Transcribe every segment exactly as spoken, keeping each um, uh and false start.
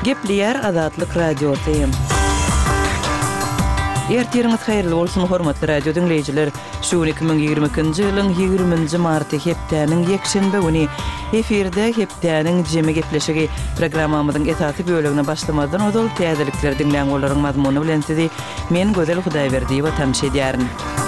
Gepleyer Azatlyk radiosyň. Ertiriniz hayrly bolsun hormatly radio dinleyijiler. Şu iki bin ýigrimeki ýylyň ýigriminji marty hepdäniň ýekşenbe güni efirde hepdäniň jeme gepleşigi programmamyzyň esasy bölügine başlamadan odal täzelikler dinleýän olaryň mazmuny bilen sizi men Gözel Hudaýberdi we tanış edýärin.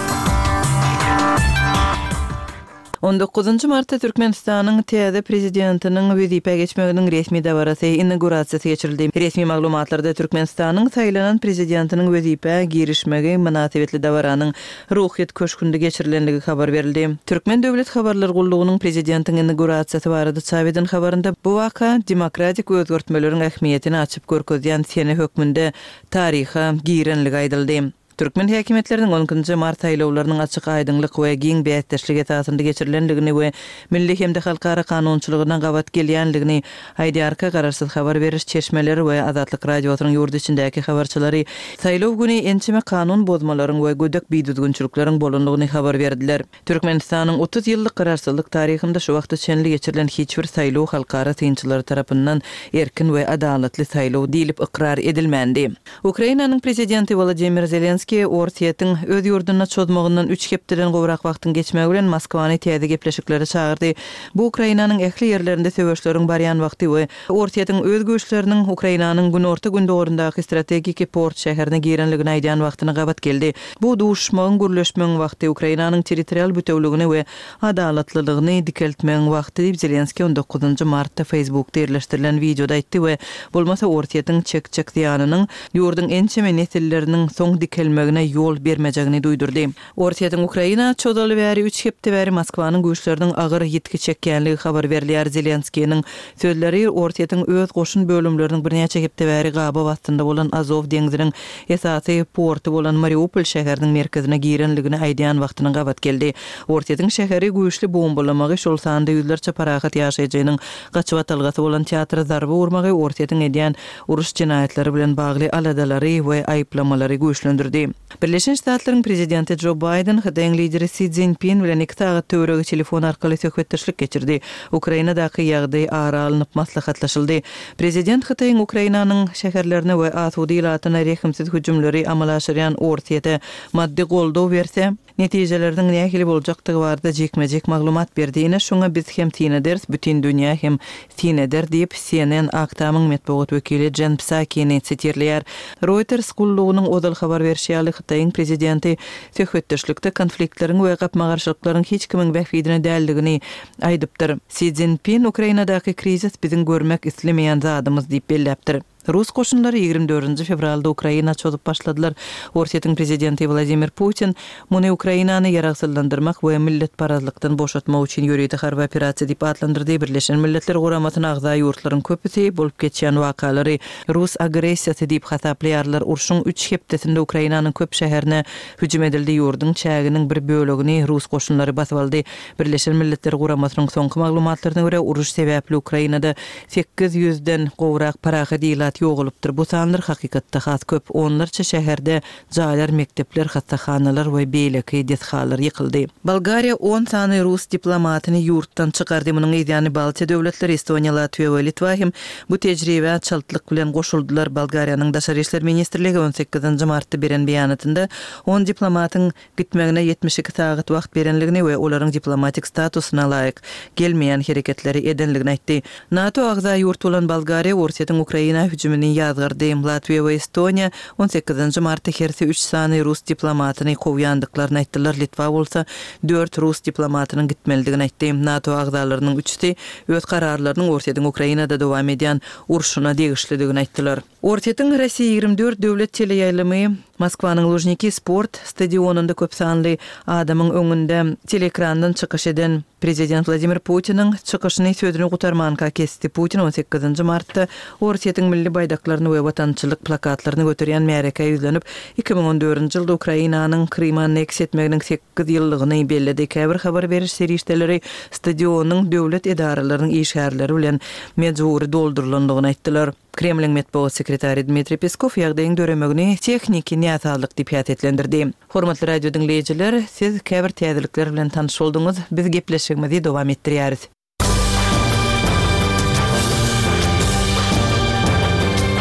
on dokuzuncu martda Türkmenistanyň täze prezidentiniň wezipä geçmeginiň resmi dawarasy inaugurasiýasy geçirildi. Resmi maglumatlarda Türkmenistanyň saýlanan prezidentiniň wezipä girişmegi münasibetli dawaranyň ruhyet köşkünde geçirilenligi habar berildi. Türkmen döwlet habarlar gullugynyň prezidentiň inaugurasiýasy barada çaweden habarynda bu waka demokratik özgörtmeleriň ähmiýetini açyp görkezýän sene hökmünde taryha girenligi aýdyldy. Türkmen häkimetleriniň onuncu mart aýlawlarynyň açyk aýdynlyk we giň beýetdeşlik esasynda geçirilendigini we milli hemde halkara kanunçylygyna gawat gelýänligini aýdýarka gararsyz habar beriş çeşmeleri we Azatlyk radiosynyň ýurt içindäki habarçylary saýlaw güni ençime kanun bozmalaryň we gödek biýdüzgünçülikleriň bolundygyny habar berdiler. Türkmenistanyň otuz ýyllyk gararsyzlyk taryhynda şu wagtda çenli geçirilen hiç bir saýlaw halkara tynçylar tarapyndan erkin we adalatly saýlaw diýilip ikrar edilmändi. Ukrainanyň prezidenti Volodymyr Zelenskiy Ortiýetiň öz ýurduna çozmagyndan üç hepdeden gowrak wagtyň geçmegi bilen Moskwany täze gepleşiklere çağırdy. Bu Ukrainanyň ähli ýerlerinde söwüşleriň barýan wagty we Ortiýetiň öz güýçleriniň Ukrainanyň günorta gündogorundaky strategik port şäherine girenligini aýdýan wagtyna gawat geldi. Bu duşmagyň gürleşmegiň wagty Ukrainanyň territorial bütewligini we adalatlylygyny dikeltmegiň wagty diýip Zelenskiy on dokuzuncu martda Facebookda ýerleşdirilen videoda aýtdy we bolmasa Ortiýetiň çek-çek diýanynyň ýurdun ençeme nesilleriniň soň dikelme yol bermejegini duýdurdy. Ortiýetiň Ukraina çodaly bäri üç hepde bäri Moskwanyň güýçleriniň agyr ýetki çekýänligi habar berilýär. Zelenskiýiň sözleri Ortiýetiň öz goşun bölümleriniň birnäçe hepde bäri gaba wagtynda bolan Azov deňziniň esasy porty bolan Mariupol şäheriniň merkezine girenligini aýdýan wagtyna gawat geldi. Ortiýetiň şäheri güýçli bombalamagy şol sanda ýüzlerçe parahat ýaşaýjynyň gaçyp atylgasy bolan teatr zarby urmagy Ortiýetiň edýän uruş jinaýatları bilen bagly aladalary we aýplamary güýçlendirdi. Birleşen Ştatlaryň prezidenti Joe Biden Hydaýyň lideri Xi Jinping bilen iki saat töweregi telefon arkaly söhbetdeşlik geçirdi. Ukrainadaky ýagdaý aralanyp maslahatlaşyldy. Prezident Hydaýyň Ukrainanyň şäherlerine we asudy ilatyna rehimsiz hüjümleri amala aşyrýan Ortiýete maddi goldaw berse, netijelerden nähili boljakdygy barada jekmejek maglumat berdiňine şoňa biz hem tiň ederiz, bütün dünýä hem tiň eder diýip C N N aktamyň medeniýet wekili Jen Psakiň ýetirýär. Reuters gullugynyň odal habar berýärli Hydaýyň prezidenti söhbetdeşlikde konfliktleriň we gapmagarçylyklaryň hiç kimiň bähfidine däldigini aýdypdyr. Xi Jinping Ukrainadaky krizis biziň görmek islemeýän zadymyz diýip belläpdir. Rus koşunları ýygrimi dördünji fevralda Ukraina çözyp başladylar. Ortiýetiň prezidenti Vladimir Putin muny Ukrainany ýaragsyzlandyrmak we millet parazlykdan boşatmak üçin ýörüýdi harby operasiýa diýip adlandyrdy. Birleşen Milletler Guramatyna agza ýurtlaryň köpüsi bolup geçýän wakalary Rus agressiýasy diýip hasaplaýarlar. Urşuň üç hepdesinde Ukrainanyň köp şäherine hüjüm edildi. Ýurdun çäginiň bir bölegini Rus koşunlary basyp aldy. Birleşen Milletler Guramatynyň soňky maglumatlaryna görä uruş sebäpli Ukrainada sekiz ýüzden gowrak parahat ýogulypdyr. Bu sanlar hakykatda has köp. Onlarça şäherde jaýlar, mektepler, hastahanalar we beýleki deshalar ýykyldy. Bolgariýa on sany Rus diplomatyny ýurtdan çykardy. Munyň ýa-ni Baltiýa döwletleri Estoniýa, Latwiýa we Litwa hem bu tejribe çaltlyk bilen goşuldylar. Bolgariýanyň daşary işler ministrligi on sekizinji martda beren beýanatynda on diplomatyň gitmegine ýetmiş iki saat wagt berenligini we olaryň diplomatik statusyna laýyk gelmeýän hereketleri edenligini aýtdy. NATO agza ýurt bolan Bolgariýa Ortiýetiň Ukraina hüjümini ýazgyrdy. Latwiýa we Estoniýa on sekizinji martda hersi üç sany Rus diplomatyny kowýandyklaryny aýtdylar. Litwa bolsa dört Rus diplomatynyň gitmeligini aýtdy. NATO agzalarynyň üçsi öz kararlarynyň Ortiýetiň Ukrainada dowam edýän urşuna degişlidigini aýtdylar. Ortiýetiň Rossiýa ýygrimi dört döwlet teleýaylamy Moskwanyň Lujniki sport stadionunda köp sanly adamyň öňünde teleekrandan çykyş eden prezident Vladimir Putiniň çykyşyny sözüni gutarmanka kesdi. Putin on sekizinji martda Ortiýetiň milli baýdaklaryny we watançylyk plakatlaryny götürýän märeke ýüzlenip iki bin on dördünji ýylda Ukrainanyň Krymy anneksiýa etmeginiň sekiz ýyllygyny bellädi. Käbir habar beriş serişdeleri stadionyň döwlet edaralarynyň işgärleri bilen mejburi doldurulandygyny aýtdylar. Kremlin medeniýet sekretary Dmitri Peskov ýagdaýyň döremegini tehnik ýasalyk diýip ýetlendirdi. Hormatly radio dinleýijiler, siz käbir täzelikler bilen tanyş bolduňyz. Biz gepleşigimizi dowam etdirýäris.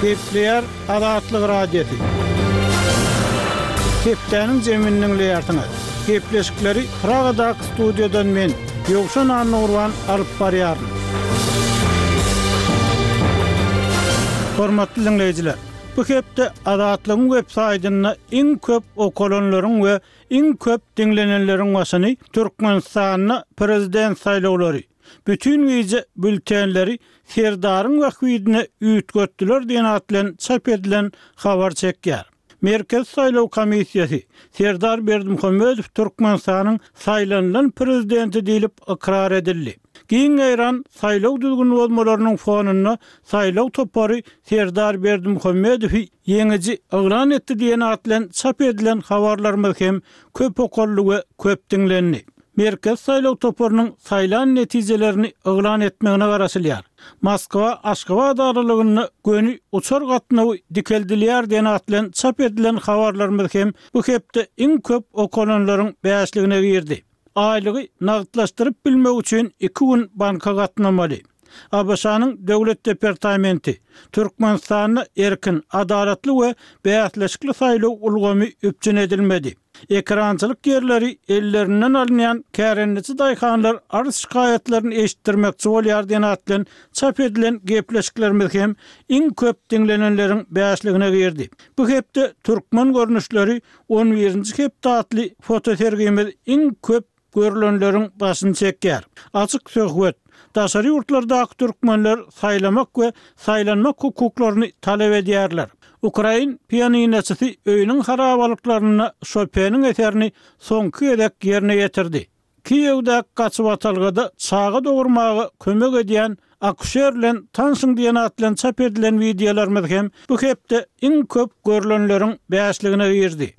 Gepleyer Adatlyk radiosu. Septäniň jeminiň leýartyny. Gepleşikleri Pragadak studiodan men Ýogşan Anurwan alyp barýarym. Hormatly dinleýijiler, bu hepde Adatlygyň web saýtyna iň köp okulanlaryň we iň köp dinlenenleriň başyny Türkmenistanyň prezident saýlawlary, bütün wize bültenleri Serdaryň wagtine üýtgetdiler diýen atlan çap edilen habar çekýär. Merkez Saýlaw Komissiýasy Serdar Berdimuhammedow Türkmenistanyň saýlanlan prezidenti diýilip ikrar edildi. Giň Eýran saýlaw düzgün bolmalarynyň fonuny saýlaw topary Serdar Berdimuhammedow ýeňiji ýaglan etdi diýen atlan çap edilen habarlarymyz hem köp okolly we köp dinlendi. Merkez saýlaw toparynyň saýlan netijelerini ýaglan etmegine garaşylýar. Moskwa Aşgabat aralygyny göni uçar gatnawy dikeldiler diýen atlan çap edilen habarlarymyz hem bu hepde iň köp okulanlaryň bäşligine girdi. Aýlygy nagtlaşdyryp bilmek üçin iki gün banka gatnamaly. A B S-nyň Döwlet Departamenti Türkmenistanyny erkin, adalatly we bäýatleşikli saýlaw ulgamy üpjün edilmedi. Ekrançylyk yerleri ellerinden alınyan kärenliçi daýhanlar arz şikaýetlerini eşitdirmekçi bolýar diýen atlan çap edilen gepleşiklerimiz hem iň köp dinlenenleriň bäşligine girdi. Bu hepde türkmen görnüşleri on birinji hepde atly fotosergimiz iň köp görülenleriň başyny çekýär. Açyk söhbet, daşary ýurtlardaky türkmenler saýlamak we saýlanmak hukuklaryny talep edýärler. Ukrain pianineçisi öýüniň harabalyklaryna Chopin'in eserini soňky edek ýerine ýetirdi. Kiýewde gaçyp atalgada çağa dogurmagy kömek edýän akşer bilen tanşyň diýen atlan çap edilen videolarymyz hem bu hepde iň köp görülenleriň bäşligine girdi.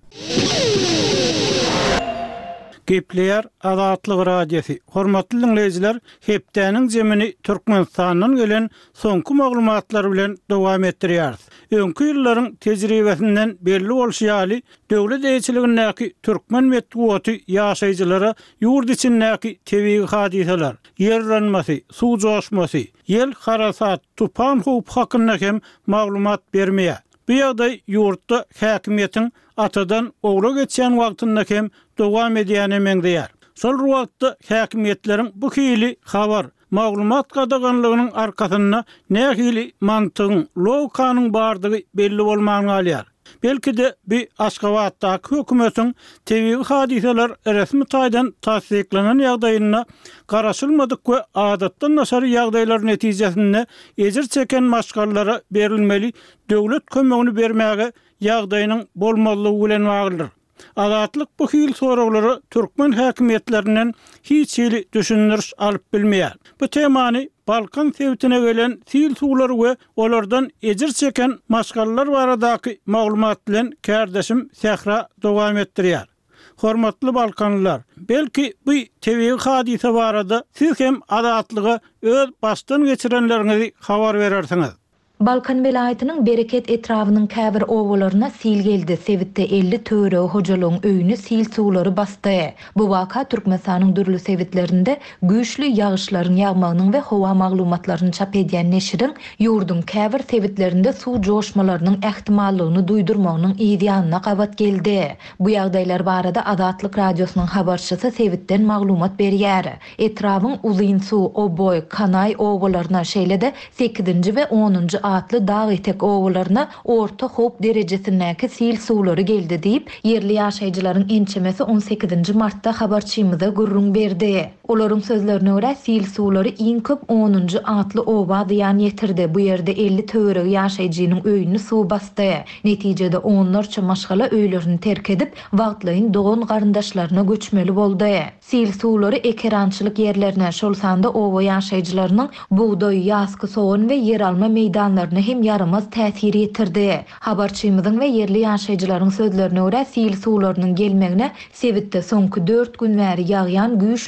Gepleyer Adatlyk radiosu. Hormatly dinleýijiler, hepdäniň jemini Türkmenistanyň gelen soňky maglumatlar bilen dowam etdirýäris. Öňkü ýyllaryň tejribesinden belli bolýaly, döwlet eýçiligindäki türkmen medeniýeti ýaşaýjylara ýurt içindäki tebii hadiseler, ýerlenmesi, suw joşmasy, ýel harasat, tupan howp hakynda hem maglumat bermeýär. Bu ýagdaý ýurtda häkimiýetiň atadan ogla geçen wagtynda hem dowam edýäni meňdeýär. Şol wagtda häkimiýetleriň bu hili habar, maglumat gadaganlygynyň arkasynda nähili mantygyň, logikanyň bardygy belli bolmagyny alýar. Belki de bir Aşgabatdaky hökümetiň tebii hadiseler resmi taýdan tasdiklanan ýagdaýyna garaşylmadyk we adatdan naşary ýagdaýlar netijesinde ejir çeken maşgallara berilmeli döwlet kömegini bermäge ýagdaýynyň bolmalygy bilen baglydyr. Adatlyk bu hil soraglary türkmen häkimiýetlerinden hiç hili düşündiriş alyp bilmeýär. Bu temany Balkan sewtine gelen sil suwlary we olardan ejir çeken maşgallar baradaky maglumat bilen kärdeşim Sehra dowam etdirýär. Hormatly Balkanlylar, belki bu tebii hadise barada siz hem adatlygy öz başdan geçirenleriňizi habar berersiňiz. Balkan vilayatynyň Bereket etrawynyň käbir owalaryna sil geldi. Sewitde elli töre hojalyň öýüni sil suwlary bastı. Bu waka Türkmenistanyň dürli sewitlerinde güýçli ýagyşlaryň ýagmagynyň we howa maglumatlaryny çap edýän neşiriň ýurdun käbir sewitlerinde suw joşmalarynyň ähtimallygyny duýdurmagynyň ýa-da gabat geldi. Bu ýagdaýlar barada Adatlyk radiosynyň habarçysy sewitden maglumat berýär. Etrawyň Uzynsuw, Oboy, Kanay owalaryna şeýlede sekizinji we onunju atlı dağ etek owalaryna orta hop derejesindäki sil suwlary geldi diýip yerli ýaşaýjylaryň ençemesi on sekizinji martda habarçymyza gurrun berdi. Olaryň sözlerine görä sil suwlary iň köp onunju atly oba diýan ýetirdi. Bu ýerde elli töre ýaşaýjynyň öýüni suw bastı. Netijede onlarça maşgala öýlerini terk edip wagtlaryň dogan garyndaşlaryna göçmeli boldy. Sil suwlary ekerançylyk ýerlerine şol sanda oba ýaşaýjylarynyň buğday, ýasky soğan we yer alma meýdanlaryna hem yaramaz täsir ýetirdi. Habarçymyzyň we yerli ýaşaýjylaryň sözlerine görä sil suwlarynyň gelmegine sewitde soňky dört gün bäri ýagýan güýçli ýagyş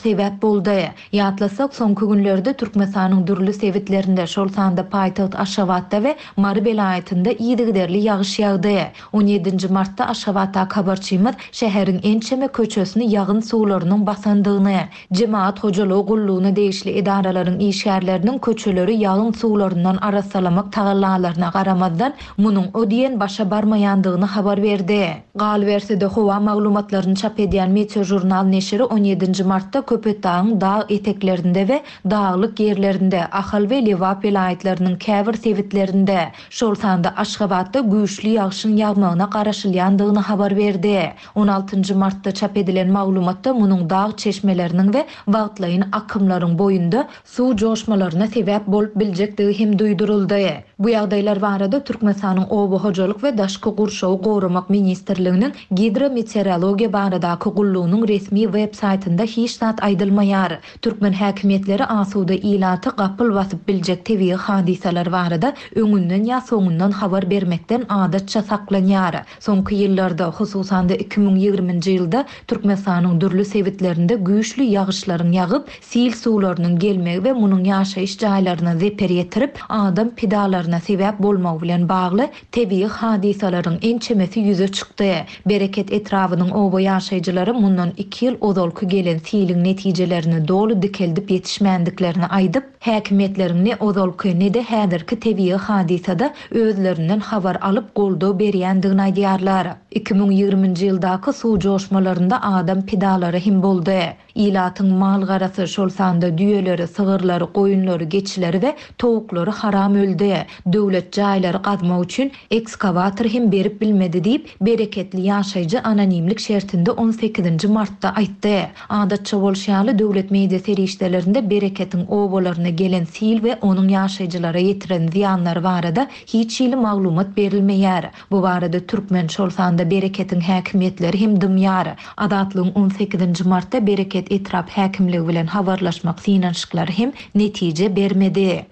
sebäp boldy. Ýatlasak, soňky günlerde Türkmenistanyň dürli sewitlerinde, şol sanda paýtaht Aşgabatda we Mary vilayatynda ýygyderli ýagyş ýagdy. on ýedinji martda Aşgabatda habarçymyz şäheriň ençeme köçesini ýagyn suwlarynyň basandygyny, jemaat hojalygy gullugyna degişli edaralaryň işgärleriniň köçeleri ýagyn suwlaryndan arasalamak tagallalaryna garamazdan munyň ödiýen başa barmaýandygyny habar berdi. Gal bersede howa maglumatlaryny çap edýän Meteo jurnal neşri on ýedinji martda Köpetdağyň dağ eteklerinde we dağlyk ýerlerinde, Ahal we Lewap vilayatlarynyň käbir sewitlerinde, şol sanda Aşgabatda güýçli ýagşyň ýagmagyna garaşylýandygyny habar berdi. on altynjy martda çap edilen maglumatda munyň dağ çeşmeleriniň we wagtlaýyn akymlaryň boýunda suw joşmalaryna sebäp bolup biljekdigi hem duýduruldy. Bu ýagdaýlar barada Türkmenistanyň Oba hojalyk we daşky gurşawy gorumak ministrliginiň gidrometeorologiýa baradaky gullugynyň resmi web saytynda hiç zat aýdylmaýar. Türkmen häkimetleri asuda ilaty gapyl basyp biljek tebii hadiseler barada öňünden ýa soňundan habar bermekden adatça saklanýar. Soňky ýyllarda, hususan-da iki bin ýygrimiňji ýylda Türkmenistanyň dürli sewitlerinde güýçli ýagyşlaryň ýagyp, sil suwlarynyň gelmegi we munyň ýaşaýyş jaýlaryna zeper ýetirip, adam pedalaryna sebäp bolmagy bilen bagly tebii hadiselerin ençemesi ýüze çykdy. Bereket etrawynyň oba ýaşaýjylary mundan iki ýyl ozalky gelen siliň netijelerini dolu dikeldip ýetişmänliklerini aýdyp, häkimetleriň ne ozalky ne de häzirki tebii hadisada özlerinden habar alyp goldaw berýändigini aýdýarlar. iki bin ýygrimiňji ýyldaky suw joşmalarynda adam pedalary hem boldy. İlatyň mal garasy, şol sanda düýeleri, sygyrlary, goýunlary, geçileri we tovuklary haram öldü. Döwlet jaýlary gazmak üçin ekskavator hem berip bilmedi diýip bereketli ýaşaýjy anonimlik şertinde on sekizinji martda aýtdy. Adatça bolşaly döwlet media serişdelerinde bereketiň obalaryna gelen sil we onuň ýaşaýjylara ýetiren ziýanlary barada hiç ýyly maglumat berilmeýär. Bu barada türkmen şol sanda bereketiň häkimetleri hem dymýar. Adatlyň on sekizinji martda bereket etrap häkimligi bilen habarlaşmak synanşyklary hem netije bermedi.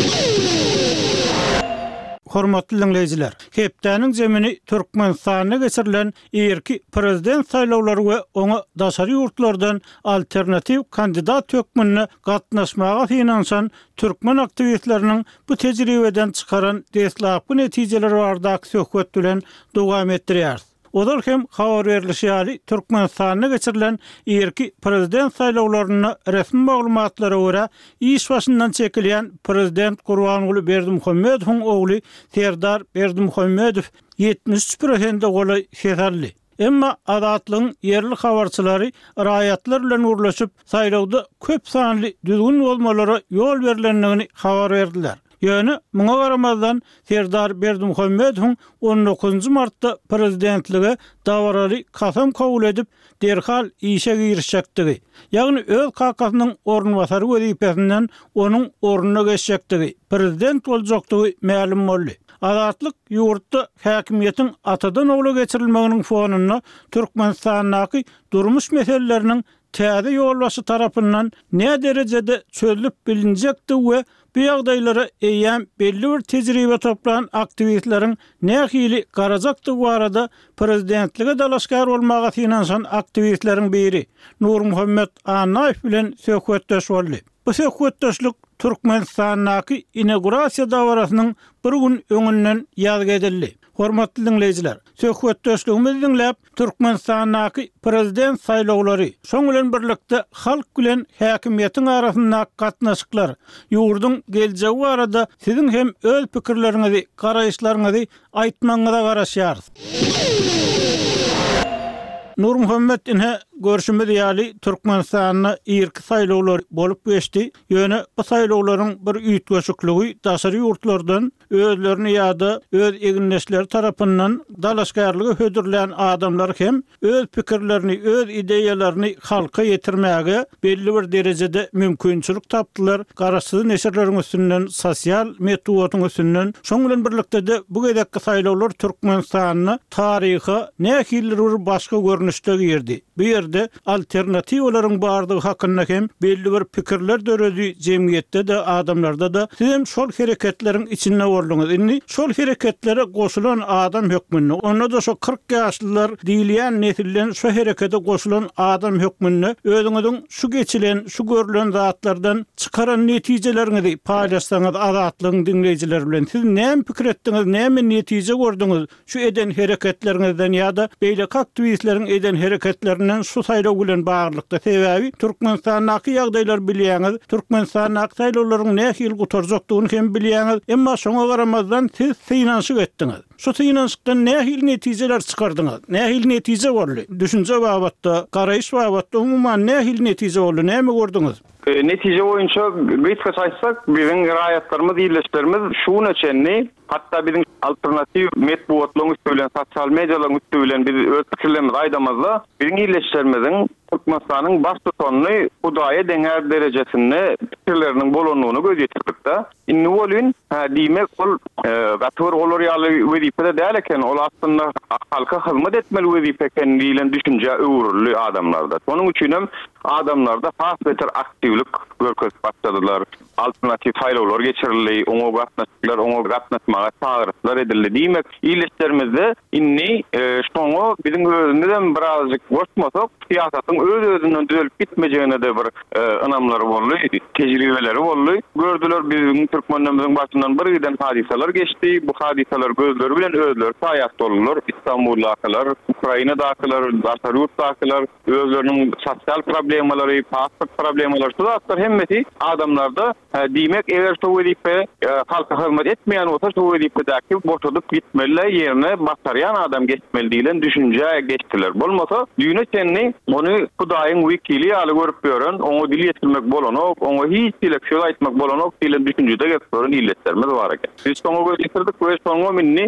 Hormatly dinleyijiler, hepdäniň jemini Türkmenistanyna geçirilen erki prezident saýlawlary we oňa daşary ýurtlardan alternativ kandidat tökmenine gatnaşmaga finansan türkmen aktivistleriniň bu tejribeden çykaran deslapky netijeleri bardak söhbet bilen dowam etdirýär. Olar hem habar berilýär, Türkmenistanyna geçirilen erki prezident saýlawlaryna resmi maglumatlara görä iş başyndan çekilýän prezident Gurbanuly Berdimuhammedowyň ogly Serdar Berdimuhammedow ýetmiş üç prosent goly seherli. Emma adatlyň yerli habarçylary raýatlar bilen urlaşyp saýlawda köp sanly düzgün bolmalara ýol berilendigini habar berdiler. Ýöne muňa garamazdan Serdar Berdimuhammedowyň on dokuzunji martda prezidentligi dawarary kasam kabul edip derhal işe girişektigi, ýagny öz kakasynyň ornbasary wezipesinden onuň ornuna geçecekdigi, prezident boljakdygy ma'lum boldy. Adatlyk ýurtda häkimiýetiň atadan ogla geçirilmeginiň fonuna Türkmenistanyň durmuş meseleleriniň täze ýolbaşy tarapyndan ne derejede çözülüp bilinjekdi we bu ýagdaýlara eýän belli bir tejribe toplanan aktivistleriň nähili garajakdy barada prezidentligi dalaşgar bolmaga finansan aktivistleriň biri Nurmuhammed Anaýew bilen söhbetdeş boldy. Bu söhbetdeşlik Türkmenistanyň inaugurasiýa dawrasynyň bir gün öňünden ýazyk edildi. Hormatly dinleyijiler, söhbetdeşligimizi dinläp Türkmenistanyň prezident saýlawlary, şoň bilen birlikde halk bilen häkimiýetiň arasynda gatnaşyklar, ýurdun geljegi barada siziň hem öz pikirleriňizi, garaýşlaryňyzy aýtmaňyza garaşýar. Nurmuhammed inhe görüşümüz ýaly Türkmenistanyň irki saýlawlary bolup geçdi. Ýöne bu saýlawlaryň bir üýtgeşikligi daşary ýurtlardan özlerini ýa-da öz eginleşleri tarapyndan dalaşgarlygy hödürlän adamlar hem öz pikirlerini, öz ideýalaryny halka ýetirmäge belli bir derejede mümkinçilik tapdylar. Garaşsyz neşirleriň üstünden, sosial metodyň üstünden. Şoň bilen birlikde de bu gedekki saýlawlar Türkmenistanyň taryhy nähili bir başga görnüşde öňüşde girdi. Bu ýerde alternatiwlaryň bardygy hakynda hem belli bir pikirler döredi jemgyýetde de adamlarda da. Siz hem şol hereketleriň içinde bolduňyz. Indi şol hereketlere goşulan adam hökmünde, onda da şo kırk ýaşlylar diýilýän nesilden şo herekete goşulan adam hökmünde özüňiziň şu geçilen, şu görülen zatlardan çıkaran netijelerinizi paýlaşsaňyz azatlygyň dinleýijiler bilen. Siz näme pikir etdiňiz, näme netije gördüňiz şu eden hereketleriňizden ýa-da beýle aktivistleriň eden hereketlerinden şu saýlaw bilen baglykda sebäbi Türkmenistanyňky ýagdaýlar bilýäňiz, Türkmenistanyň saýlawlaryň nähil gutarjakdygyny hem bilýäňiz, emma şoňa garamazdan siz synanşyk etdiňiz. Şu synanşykdan nähil netijeler çykardyňyz, nähil netije boldy. Düşünje babatda, garaýyş babatda umumyň nähil netije boldy, näme gördüňiz? E, netije boýunça gıýtga saýsak, biziň raýatlarymyz, ýerleşlerimiz şuň üçin, hatta biziň alternativ medeniýetlerimiz bilen, sosial mediýalaryň bilen biz öz pikirlerimizi aýdamazda, biziň ýerleşlerimiziň Türkmenistanyň baş tutanyny Hudaýa deňär derejesinde pikirleriniň bolanyny gözýetirdik da. Indi bolun, diýmek ol gatwyr olar ýaly wezipede däl eken, ol aslynda halka hyzmat etmeli wezipe eken diýilen düşünje öwrüli adamlarda. Onuň üçin hem adamlarda has beter aktivlik görkezip başladylar. Alternativ saýlawlar geçirildi, oňa gatnaşyklar, oňa gatnaşmaga çağırışlar edildi. Diýmek, ýerleşlerimizde inni şoňa biziň özünden birazjyk goşmasak, siýasatyň öz özünden düzelip gitmejegine de bir ynamlary boldy, tejribeleri boldy. Gördüler biziň türkmenlerimiziň başyndan bir giden hadisalar geçti. Bu hadisalar gözleri bilen özleri saýat boldular. İstanbuldakylar, Ukrainadakylar, başga ýurtdakylar, özleriniň sosial problemalary, pasport problemalary, şular hemmeti adamlarda diýmek, eger şu wezipe halka hyzmat etmeýän bolsa, şu wezipedäki boşadyp gitmeli, ýerine başarýan adam geçmeli diýilen düşünje geçtiler. Bolmasa, düýne çenni onu Hudaýyň wekili ýaly görüp görün, oňa dil ýetirmek bolanok, oňa hiç dilekçe aýtmak bolanok diýilen düşünjede geçiren illetlerimiz bar eken. Biz soňa göýtirdik we soňa minni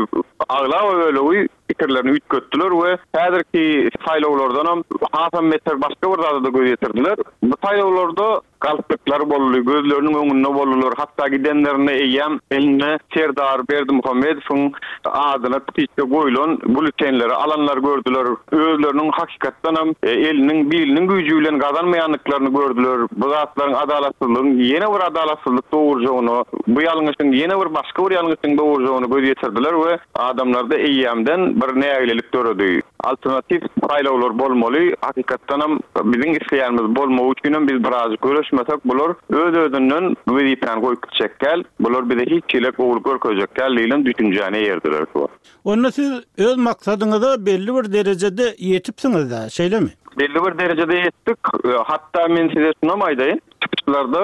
agla öýlewi pikirlerini ütkötdiler we häzirki saýlawlardan hem Hasan Meter başga bir zada da göýtirdiler. Bu saýlawlarda galpyklar boldy, gözleriniň öňünde boldylar, hatda gidenlerine eýem, eline Serdar Berdimuhammedowyň adyna pitçe goýulan bültenleri alanlar gördüler. Özleriniň hakykatdan hem eliniň biliniň güýjü bilen gazanmaýanlyklaryny gördüler. Bu zatlaryň adalatsyzlygyň ýene bir adalatsyzlyk dowurjagyny, bu ýalňyşyň ýene bir başga bir ýalňyşyň dowurjagyny gözýetirdiler we adamlarda eýemden bir nägelik göredi. Alternativ saýlawlar bolmaly, hakykatdan hem biziň isleýänimiz bolmagy üçin biz biraz görüşmesek bular öz özünden wezipen goýup çekkel, bular bize hiç çilek oğul görkezekkel diýilen düşünjäni ýerdiler. Onda siz öz maksadyňyza belli bir derejede ýetipsiňiz da, şeýlemi? Belli bir derejede ýetdik. Hatta men size şunu aýdaýyn. Çıkışlarda,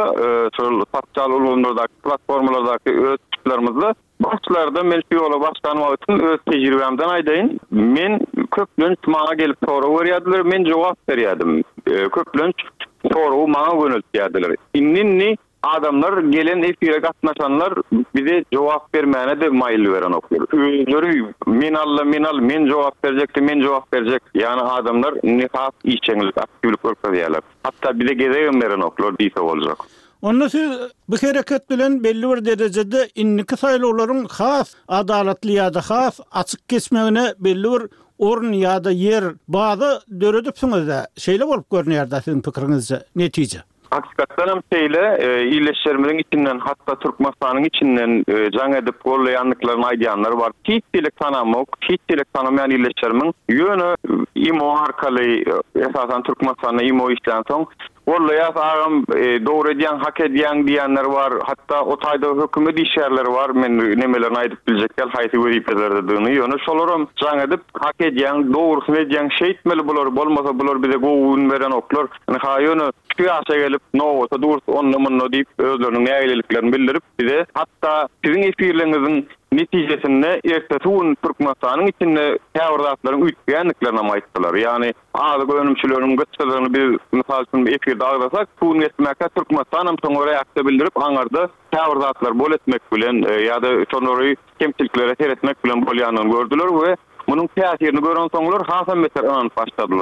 sosial ulgamlardaky, platformalardaky öz çıkışlarymyzda başlarda men şu ýola başlanmak üçin öz tejribemden aýdaýyn. Men köplenç maňa gelip soraw berýärdiler, men jogap berýärdim. Köplenç soraw maňa göneltýärdiler. Inni adamlar gelen efire gatnaşanlar bize jogap bermäne de maýly beren oklar. Özleri men alla men al men jogap berjekdi, men jogap berjek. Ýani adamlar nifas işçilik aktivlik görkezýärler. Hatta bize gezegen beren oklar diýse boljak. Onda siz bu hereket bilen belli bir derejede inniki saýlawlaryň has adalatly ýa-da has açyk geçmegine belli bir orun ýa-da yer baza döredipsiňiz-de. Şeýle bolup görnýär-de siziň pikiriňizce netije. Hakykatdan hem şeýle ýerleşlerimiziň içinden, hatta Türkmenistanyň içinden jaň edip gollaýanlyklaryny aýdýanlar bar. Hiç dilek tanamok, hiç dilek tanamaýan ýerleşlerimiň ýöne imo arkaly esasan Türkmenistanyň imo işlän soň gollaýas agam dogry edýän, hak edýän diýenler bar. Hatta o taýda hökümet işgärleri bar. Men nemelerini aýdyp biljekler, haýsy wezipelerde döňü ýöne şolaram jaň edip hak edýän, dogrusyny edýän şey etmeli bular. Bolmasa bular bize goýun beren oklar. Yani ha ýöne Kıyasa gelip ne olsa dur onunla munla deyip özlerinin neyleliklerini bildirip bize hatta sizin efirlerinizin neticesinde ertetuğun Türkmenistan'ın içinde teorizatların ütgeyenliklerine maittiler. Yani ağzı önümçülerin gıçlarını bir misal için bir efirde ağırlasak tuğun etmekle Türkmenistan'ın sonra reaksiya bildirip anarda teorizatlar bol etmek bilen ya da sonra kemçiliklere seyretmek bilen bolyanını gördüler ve bunun tesirini gören sonlar Hasan Meter anan başladılar.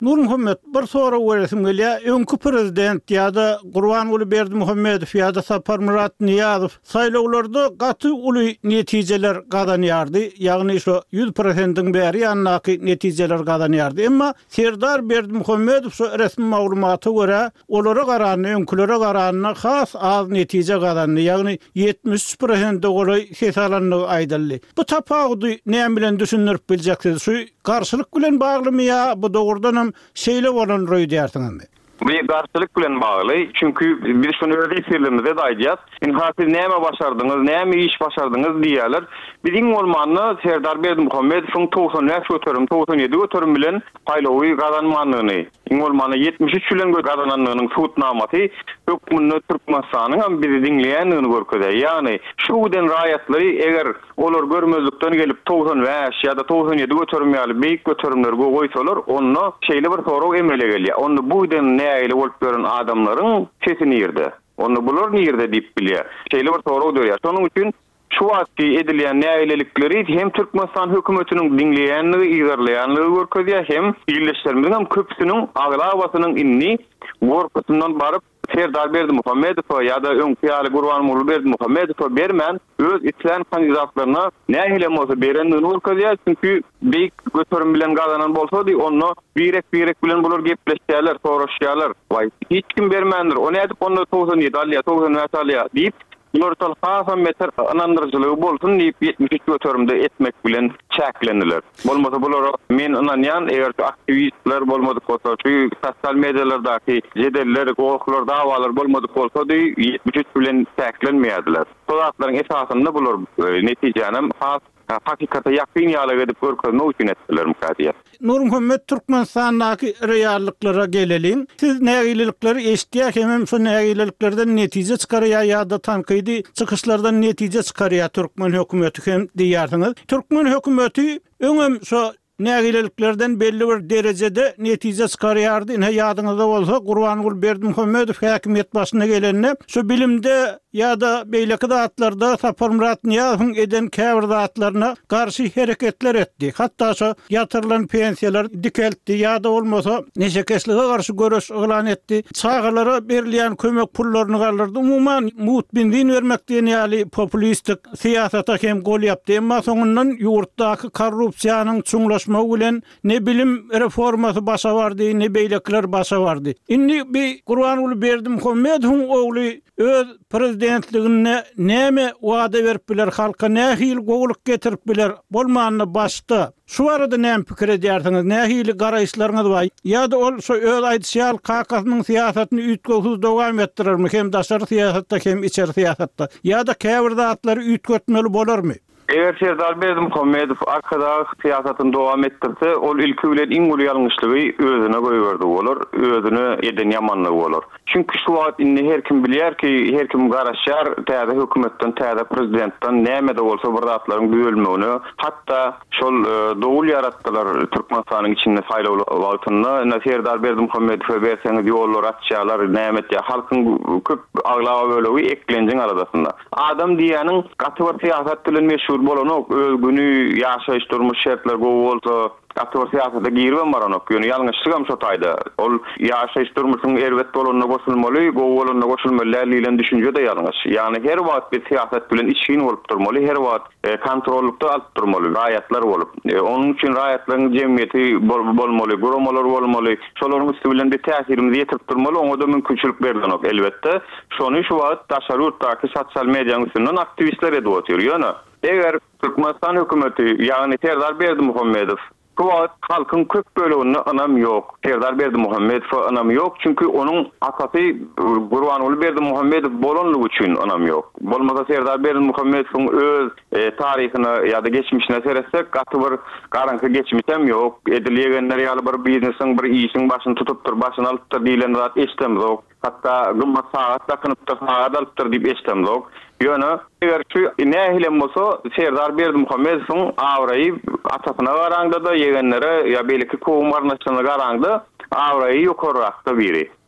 Nur Muhammed bir soru weresim gelýär. Öňkü prezident ýa-da Gurbanuly Berdimuhammedow ýa-da Sapar Murat Niýazow saýlawlarda gaty uly netijeler gazanýardy. Ýagny şo yüz prosentiň bäri ýannaky netijeler gazanýardy. Emma Serdar Berdimuhammedow şo resmi maglumaty görä olara garany, öňkülere garanyna has az netije gazandy. Ýagny yetmiş üç prosent goly hesalanlygy aýdyldy. Bu tapawdy näme bilen düşünürip biljeksiz? Şu garşylyk bilen baglymy ýa bu dogrudan şeýle bolan roý diýersiňizmi? Bir garşylyk bilen bagly. Çünkü biz şunu öýle filmimizde de aýdýas. Inhasy näme başardyňyz, näme iş başardyňyz diýerler. Biziň bolmany Serdar Berdimuhammedowyň togsan beş götürüm, togsan ýedi götürüm bilen paýlawy gazanmanlygyny, iň bolmany yetmiş üç bilen gazananlygynyň suwtnamaty hökümni Türkmenistanyň hem bizi diňleýänligini görkezýär. Ýagny şuwden raýatlary eger olar görmezlikden gelip togsan beş ýa-da togsan ýedi götürüm ýaly beýik götürümler goýsalar, onu şeýle bir soraw emele gelýär. Onu buýdan näýle bolup gören adamlaryň sesini ýerde. Onu bular nirde diýip bilýär. Şeýle bir soraw dörýär. Şonuň üçin şu wagtky edilýän näýlelikleri hem Türkmenistan hökümetiniň diňleýänligi, ýygyrlaýanlygy görkezýär, hem ýyllaşlarymyň hem köpüsiniň aglawasynyň inni gorkusundan baryp Serdar Berdimuhammedow ýa-da öňki ýaly Gurbanuly Berdimuhammedow bermän öz islen kandidatlaryna nähile bolsa berendigini görkezýär. Çünki beýik götürüm bilen gazanan bolsady onu birek-birek bilen bular gepleşýärler, soraşýarlar. Vay, hiç kim bermändir. O nädip onu togsan ýedi alýa, togsan beş alýa diýip Bunlar talhasan meter anandırıcılığı bolsun deyip yetmiş üç götürümde etmek bilen çäklendiler. Bolmasa bular men inanýan eger aktivistler bolmadyk bolsa, şu sosyal medyalardaki jedeller, gowuklar, dawalar bolmadyk bolsa yetmiş üç bilen çäklenmeýärdiler. Soňatlaryň esasynda bular netijenem has hakikata ýakyn ýaly edip görkezmek üçin etdiler mukaddiýat. Nur Muhammed Türkmenistan'daki reallıklara gelelim. Siz nägilikleri eşitýär, hem şu nägiliklerden netije çykarýar ýa-da tankydy çykyşlardan netije çykarýar Türkmen hökümeti hem diýersiňiz. Türkmen hökümeti öňem şu nägiliklerden belli bir derejede netije çykarýardy. Ine ýadyňyzda bolsa Gurbanuly Berdimuhammedow häkimet başyna gelende şu bilimde ýa-da beýleki zatlarda Sapar Murat Niýazowyň eden käbir zatlaryna garşy hereketler etdi. Hatda şu ýatyrylan pensiýalar dikeltdi ýa-da bolmasa neşekeslige garşy görüş elan etdi. Çağalara berilýän kömek pullaryny galdyrdy. Umumyň mutbinliğin vermek diýen ýaly populistik siýasata hem gol ýapdy. Emma soňundan ýurtdaky korrupsiýanyň çuňlaşmagy bilen ne bilim reformasy başa bardy, ne beýlekler başa bardy. Indi bir Gurbanuly Berdimuhammedowyň ogly öz prezidentligine näme wada berip biler, halka nähil gowuluk getirip biler, bolmanyny başda. Şu arada näme pikir edýärsiňiz, nähili garaýşlaryňyz bar? Ýa-da ol şu öz aýdysýal kakasynyň siýasatyny ütgöwsiz dowam etdirirmi, hem daşary siýasatda hem içeri siýasatda? Ýa-da käbir zatlary ütgötmeli bolarmy? Eger Serdar Berdimuhammedow arkada siýasatyny dowam etdirse, ol ilki bilen iň uly ýalňyşlygy özüne goýberdi bolar, özüne eden ýamanlygy bolar. Çünki şu wagt indi her kim bilýär ki, her kim garaşýar täze hökümetden, täze prezidentden näme de bolsa bir zatlaryň bölmegini, hatda şol dowul yaratdylar Türkmenistanyň içinde saýlaw wagtyny. Serdar Berdimuhammedow berseňiz ýollar açýarlar, näme diýär, halkyň köp aglawa bölegi eklenjiň aradasynda. Adam diýäniň gaty bir siýasat bilen meşhur bolanok, özgünü ýaşaýyş durmuş şertler gowy bolsa, atwar siýasata girben baranok, ýöne ýalňyşlygam şo taýda. Ol ýaşaýyş durmuşyň erwet bolanyna goşulmaly, gowy bolanyna goşulmaly bilen düşünje de ýalňyş. Ýani her wagt bir siýasat bilen işin bolup durmaly, her wagt e, kontrollukda alyp durmaly, raýatlar bolup. E, onuň üçin raýatlaryň jemgyýeti bolmaly, guramalar bolmaly, şolaryň üstü bilen de täsirimizi ýetirip durmaly, oňa da mümkinçilik berlenok elbetde. Şonu şu wagt daşary ýurtdaky sosial mediýanyň üstünden aktivistler edip oturýar. Ýöne eger Türkmenistan hökümeti ýagny Serdar Berdimuhammedow bu halkyň köp bölegini anam ýok. Serdar Berdimuhammedow anam ýok, çünki onuň asasy Gurbanuly Berdimuhammedow bolanlygy üçin anam ýok. Bolmasa Serdar Berdimuhammedowyň öz e, taryhyna ýa-da geçmişine seretsek, gaty bir garanky geçmişem ýok. Edilýänler ýaly bir biznesiň, bir işiň başyny tutupdyr, başyny alypdyr diýilen zat eşitmez. Hatta gymmat saat takanypdyr, saat alypdyr diýip eşitmez. Ýöne eger şu nähilem bolsa Serdar Berdimuhammedowyň awraýy atasyna garaňda da ýegenlere ýa belki kowum arnaşyna garaňda awraýy ýokarrakda biri.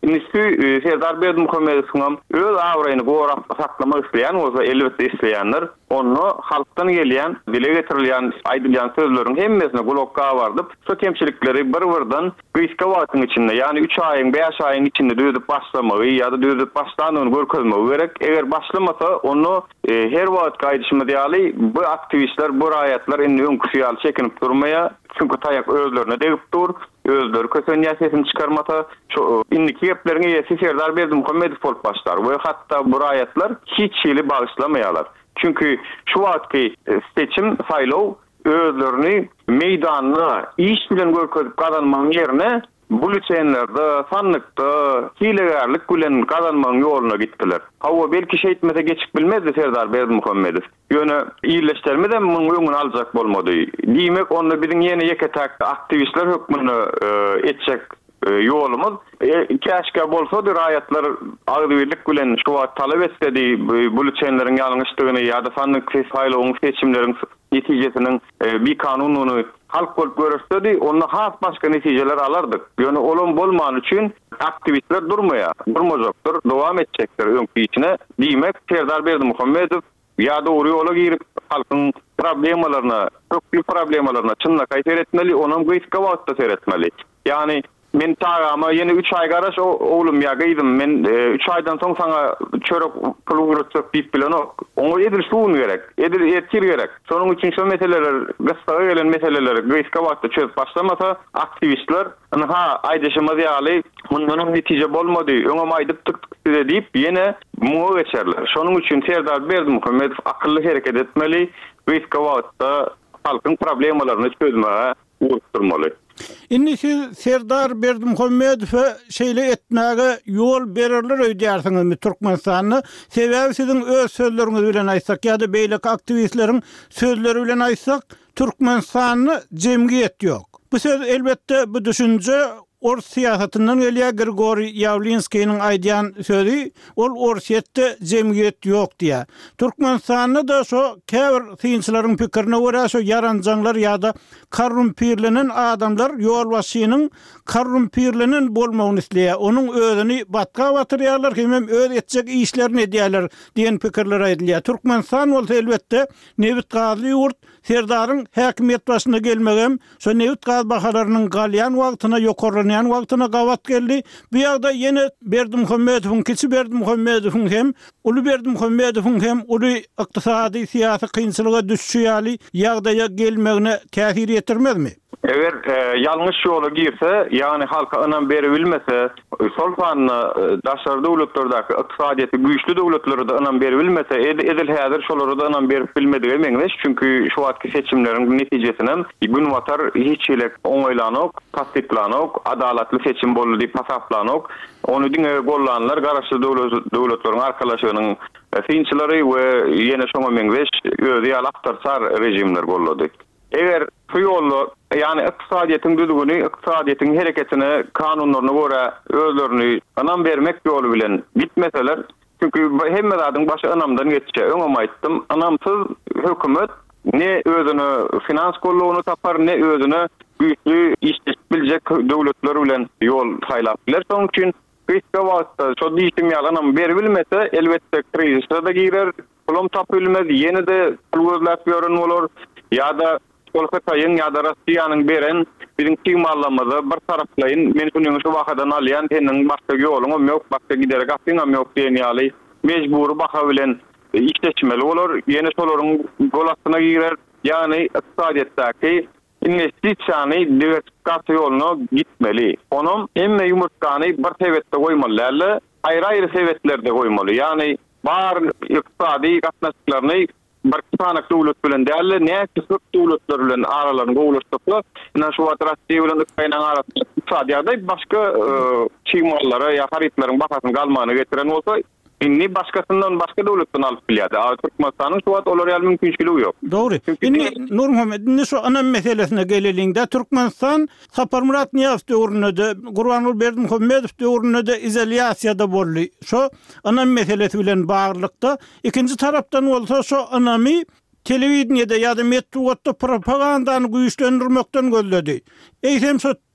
Inisi Serdar Berdimuhammedowyň öz awraýyny gorap saklamak isleýän bolsa elbetde isleýänler onu halktan gelýän, dile getirilýän, aýdylýan sözleriň hemmesine gulakka bardyp, şu kemçilikleri bir-birden gyýska wagtyň içinde, ýani üç aýyň, beş aýyň içinde düzüp başlamagy ýa-da düzüp başlanyny görkezmegi gerek. Eger başlamasa onu e, her wagt gaýdyşmy diýaly bu aktivistler, bu raýatlar indi öňküsýal çekinip durmaya, çünkü taýak özlerine degip dur. Özleri kösön sesini çıkarmata şu indiki geplerin ýesi Serdar Berdimuhammedow bolup başlar. Bu hatta bu raýatlar hiç şeýle bagışlamaýarlar. Çünkü şu wagtky seçim saýlaw özlerini meýdanyna iş bilen görkezip kazanmagyň ýerine bulçenlerde, sanlykda, hilegarlyk bilen kazanmagyň ýoluna gitdiler. Hawa belki şeýtmese geçip bilmezdi Serdar Berdimuhammedow. Ýöne iýleşdirme de muňň öňüni aljak bolmady. Diýmek onda biziň ýene ýeke-täk aktivistler hökmüni e, etjek e, ýolumuz e, käşke bolsa da raýatlar agdyrlyk bilen şu wagt talap etsedi bulçenleriň ýalňyşdygyny ýa-da sanlyk saýlawyň seçimleriň netijesiniň e, bir kanununy halk bolup görürsedi, onda has başka netijeler alardyk. Ýöne olum bolman üçin aktivistler durmaya, durmajakdyr, dowam etjekdir öňkü içine. Diýmek Serdar Berdimuhammedow ýa dogry ýola girip halkyň problemalaryna, köpli problemalaryna çynlak aýtyp etmeli, onuň gyýska wagtda seretmeli. Ýani men tagama ýene üç aý garaş oglum ýa gaýdym, men üç aýdan soň saňa çörek pul gurutsak diýip bilen ok. Oňa edil suwun gerek, edil erkir gerek. Şonuň üçin şu meseleler, gastaga gelen meseleler gyýska wagtda çözüp başlamasa, aktivistler ha aýdyşymy diýaly, mundan netije bolmady, öňe aýdyp tık tık diýip ýene muňa geçerler. Şonuň üçin Serdar Berdimuhammedow akylly hereket etmeli, gyýska wagtda halkyň problemalaryny çözmäge uğraşdyrmaly. Inni siz Serdar Berdimuhammedow şeýle etmäge ýol bererler öýdýärsiňizmi Türkmenistanyny? Sebäbi siziň öz sözleriňiz bilen aýtsak ýa-da beýleki aktivistleriň sözleri bilen aýtsak, Türkmenistanyny jemgyýet ýok. Bu söz elbetde bu düşünje Ors siýasatynyň gelýär Grigori Yavlinskiýiň aýdýan sözi, ol Orsiýetde jemgyýet ýok diýär. Türkmenistanyny da şo käbir synçylaryň pikirine görä şo yaranjanlar ýa-da korrumpirlenen adamlar ýol başynyň korrumpirlenen bolmagyny isleýär. Onuň özüni batga batyrýarlar, hem öz etjek işlerini edýärler diýen pikirler aýdylýar. Türkmenistan bolsa elbetde Nebit Gazi ýurt Serdaryň häkimiýet başyna gelmegem, şo Nebit Gazi bahalarynyň galýan wagtyna ýokarlanan wagtyna gawat geldi. Bu ýagda ýene Berdimuhammedowyň, kiçi Berdimuhammedowyň hem Uly Berdimuhammedowyň hem uly ykdysady syýasy kynçylyga düşýäli ýagdaýa gelmegine täsir ýetirmezmi? Eger e, ýalňyş ýola girse, ýani halka ynam beri bilmese, sol fanny daşary dowlatlardaky ykdysadyety güýçlü dowlatlary da ynam beri bilmese, edil häzir şolary da ynam berip bilmediği meňzeş. Çünkü şu wagtky seçimleriň netijesiniň gün watar hiç ýelek oňaýlanok, tasdiklanok, adalatly seçim boldy diýip hasaplanok, onu diňe gollanlar garaşly dowlatlaryň arkalaşygynyň synçylary we ýene şoňa meňzeş özi ýalaktarsar rejimler gollady. Eger şu ýolda ýani ykdysadyetiň düzgüni, ykdysadyetiň hereketini, kanunlaryna görä özlerini anam bermek ýoly bilen gitmeseler, çünkü hemme zadyň başy anamdan geçýär. Öňe aýtdym, anamsyz hökümet ne özüni finans gollugyny tapar, ne özüni güýçlü işleş biljek dowlatlar bilen ýol taýlap biler. Şonuň üçin gyýçka wagtda şo diýdim ýalanam ber bilmese, elbetde krizisde de girer, pulum tapylmaz, ýene de pul gözläp ýören bolar, ýa-da Kolkataýyň ýa-da Russiýanyň beren biziň tiýmallamada bir taraplaýyn, men şunyň şu wagtdan alýan seniň başga ýolun ýok, başga giderek asyňam ýok diýen ýaly mejbur baka bilen işleşmeli bolar. Ýene şolaryň golasyna girer, ýani ykdysadyetdäki investisiýany diversifikatsiýa ýoluna gitmeli. Onuň emme ýumurtkany bir sebetde goýmaly, aýry-aýry sebetlerde goýmaly. Ýani bar ykdysady gatnaşyklaryny bir sanak dowlat bilen däle, näçe çok dowlatlar bilen aralaryny gowlaşdyplar. Ina şu Russiýa bilen Ukraina arasynda ykdysadyda başga çymallara ýa haritlaryň bahasyny galmagyny getiren bolsa, inni başkasından başka dowlatdan alyp bilýär. Türkmenistanyň şu wagt olar ýaly mümkinçiligi ýok. Dogry. Inni Nur Muhammed, inni şu anam meselesine geleliňde Türkmenistan Saparmurat Niýazow döwründe, Gurbanuly Berdimuhammedow döwründe izoliýasiýada boldy. Şu anam meselesi bilen baglykda ikinji tarapdan bolsa şu anamy telewiziýada ýa-da medeniýetde propagandany güýçlendirmekden gözledi. Eýsem şu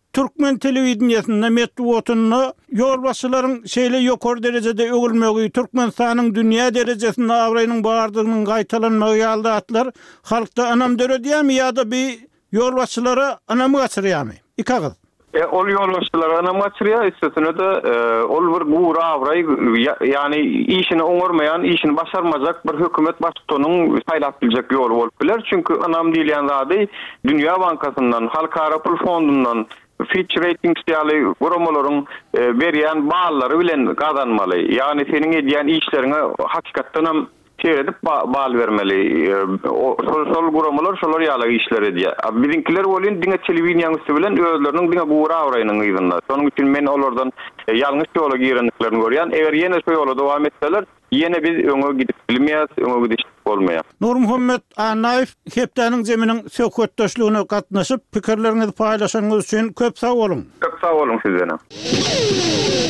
Türkmen telewizionyasynda metbuatynda ýolbaşçylaryň şeýle ýokary derejede öňülmegi, Türkmenistanyň dünýä derejesinde awraýynyň bardygynyň gaýtalanmagy ýalda atlar. Halkda anam döredýärmi ýa-da bir ýolbaşçylara anamy gaçyrýarmy? Ikagyz. E, ol ýolbaşçylara anam gaçyrýar, istetine de e, ol bir buğra awraý, ýani işini oňarmaýan, işini başarmajak bir hökümet başçysynyň saýlap biljek ýoly bolup biler. Çünki anam diýilen zady Dünýä Bankasyndan, Halkara Pul Fondundan, Fitch Ratings ýaly guramaryň e, berýän baallary bilen gazanmaly. Ýani seniň edýän işleriňe hakykatdan hem çeredip bal vermeli. O sol guramalar şolar ýaly işler edýär. Bizinkiler bolýan diňe telewizionyň üstü bilen özleriniň diňe buğra awraýynyň ýygyna. Şonuň üçin men olardan ýalňyş ýola girenliklerini görýän. Eger ýene şo ýola dowam etseler, ýene biz öňe gidip bilmeýäs, öňe gidip bolmaýar. Nur Muhammed Anaýew hepdeniň zeminiň söhbetdaşlygyna gatnaşyp pikirlerinizi paýlaşanyňyz üçin köp sag bolun. Köp sag bolun sizlere.